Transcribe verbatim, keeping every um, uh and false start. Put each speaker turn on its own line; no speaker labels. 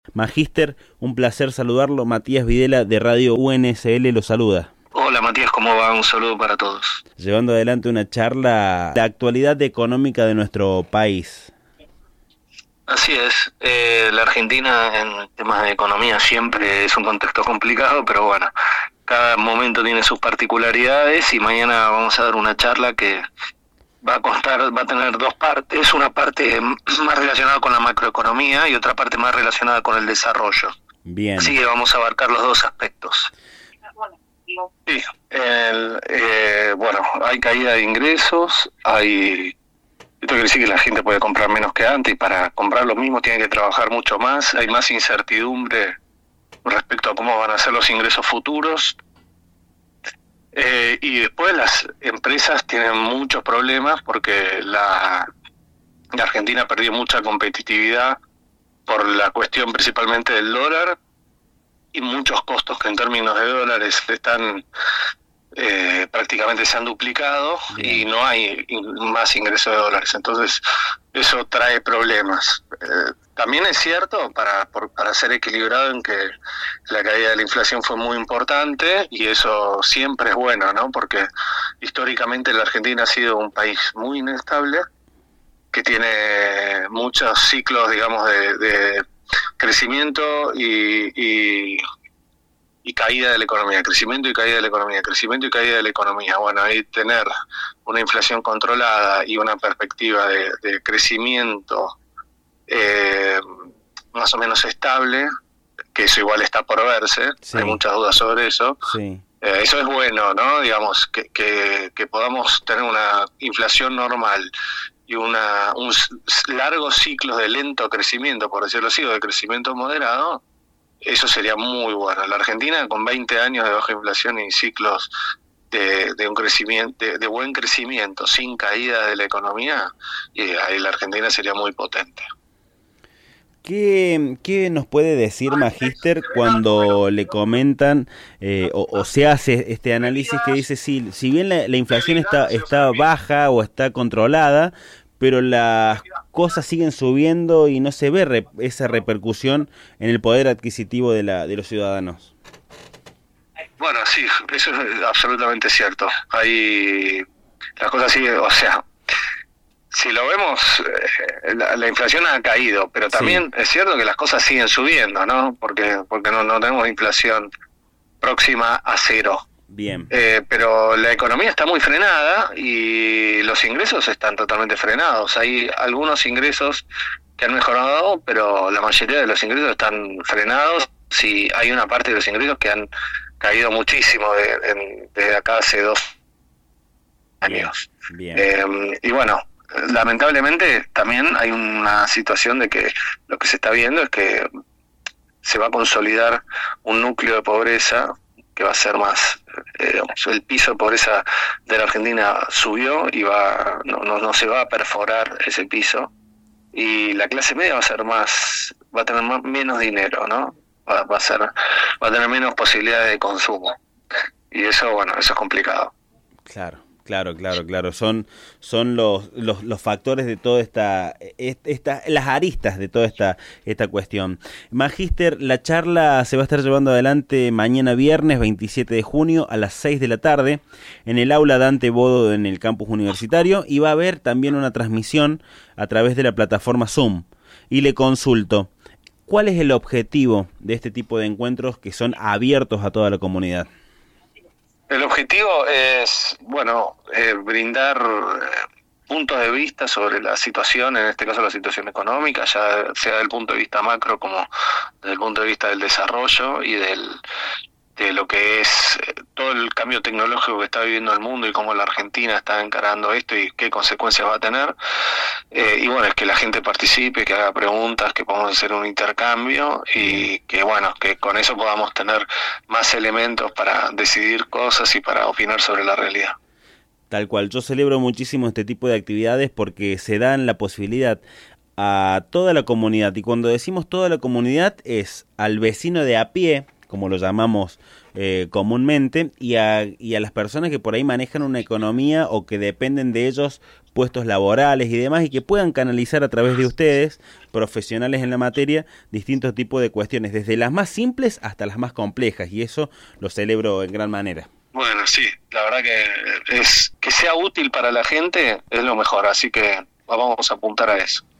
Magíster, un placer saludarlo. Matías Videla de Radio U N S L lo saluda.
Hola Matías, ¿cómo va? Un saludo para todos.
Llevando adelante una charla de la actualidad económica de nuestro país.
Así es, eh, la Argentina en temas de economía siempre es un contexto complicado, pero bueno, cada momento tiene sus particularidades y mañana vamos a dar una charla que va a constar, va a tener dos partes, una parte más relacionada con la macroeconomía y otra parte más relacionada con el desarrollo.
Bien.
Así que vamos a abarcar los dos aspectos. Sí, el, eh, bueno, hay caída de ingresos, hay... Esto quiere decir que la gente puede comprar menos que antes y para comprar lo mismo tiene que trabajar mucho más, hay más incertidumbre respecto a cómo van a ser los ingresos futuros. Eh, y después las empresas tienen muchos problemas porque la, la Argentina perdió mucha competitividad por la cuestión principalmente del dólar y muchos costos que en términos de dólares están eh, prácticamente se han duplicado. Bien. Y no hay in, más ingresos de dólares, entonces eso trae problemas. Eh, también es cierto, para, por, para ser equilibrado, en que la caída de la inflación fue muy importante y eso siempre es bueno, ¿no? Porque históricamente la Argentina ha sido un país muy inestable, que tiene muchos ciclos, digamos, de, de crecimiento y, y, y caída de la economía, crecimiento y caída de la economía, crecimiento y caída de la economía. Bueno, ahí tener una inflación controlada y una perspectiva de, de crecimiento eh, más o menos estable, que eso igual está por verse, sí. Hay muchas dudas sobre eso. Sí. Eh, eso es bueno, ¿no? Digamos, que, que, que podamos tener una inflación normal y una un largos ciclos de lento crecimiento, por decirlo así, o de crecimiento moderado, eso sería muy bueno. La Argentina, con veinte años de baja inflación y ciclos de, de un crecimiento, de, de buen crecimiento, sin caída de la economía, y ahí la Argentina sería muy potente.
¿Qué, ¿Qué nos puede decir Magíster cuando le comentan eh, o, o se hace este análisis que dice si, si bien la, la inflación está, está baja o está controlada, pero las cosas siguen subiendo y no se ve re, esa repercusión en el poder adquisitivo de, la, de los ciudadanos?
Bueno, sí, eso es absolutamente cierto. Hay las cosas siguen, o sea... Si lo vemos, eh, la, la inflación ha caído, pero también sí. Es cierto que las cosas siguen subiendo, ¿no? Porque porque no, no tenemos inflación próxima a cero.
Bien.
Eh, pero la economía está muy frenada y los ingresos están totalmente frenados. Hay algunos ingresos que han mejorado, pero la mayoría de los ingresos están frenados. Sí, hay una parte de los ingresos que han caído muchísimo de, de, de acá hace dos años.
Bien.
Bien. Eh, y bueno, lamentablemente también hay una situación de que lo que se está viendo es que se va a consolidar un núcleo de pobreza que va a ser más, eh, el piso de pobreza de la Argentina subió y va no, no, no se va a perforar ese piso y la clase media va a ser más, va a tener más, menos dinero, ¿no? Va, va a ser, va a tener menos posibilidades de consumo y eso, bueno, eso es complicado.
Claro. Claro, claro, claro. Son son los, los, los factores de toda esta, esta, las aristas de toda esta, esta cuestión. Magíster, la charla se va a estar llevando adelante mañana viernes veintisiete de junio a las seis de la tarde en el aula Dante Bodo en el campus universitario y va a haber también una transmisión a través de la plataforma Zoom. Y le consulto, ¿cuál es el objetivo de este tipo de encuentros que son abiertos a toda la comunidad?
El objetivo es, bueno, eh, brindar eh, puntos de vista sobre la situación, en este caso la situación económica, ya sea desde el punto de vista macro como desde el punto de vista del desarrollo y del de lo que es todo el cambio tecnológico que está viviendo el mundo y cómo la Argentina está encarando esto y qué consecuencias va a tener. Eh, y bueno, es que la gente participe, que haga preguntas, que podamos hacer un intercambio y que bueno, que con eso podamos tener más elementos para decidir cosas y para opinar sobre la realidad.
Tal cual, yo celebro muchísimo este tipo de actividades porque se dan la posibilidad a toda la comunidad, y cuando decimos toda la comunidad es al vecino de a pie, como lo llamamos eh, comúnmente, y a, y a las personas que por ahí manejan una economía o que dependen de ellos puestos laborales y demás, y que puedan canalizar a través de ustedes, profesionales en la materia, distintos tipos de cuestiones, desde las más simples hasta las más complejas, y eso lo celebro en gran manera.
Bueno, sí, la verdad que es que sea útil para la gente es lo mejor, así que vamos a apuntar a eso.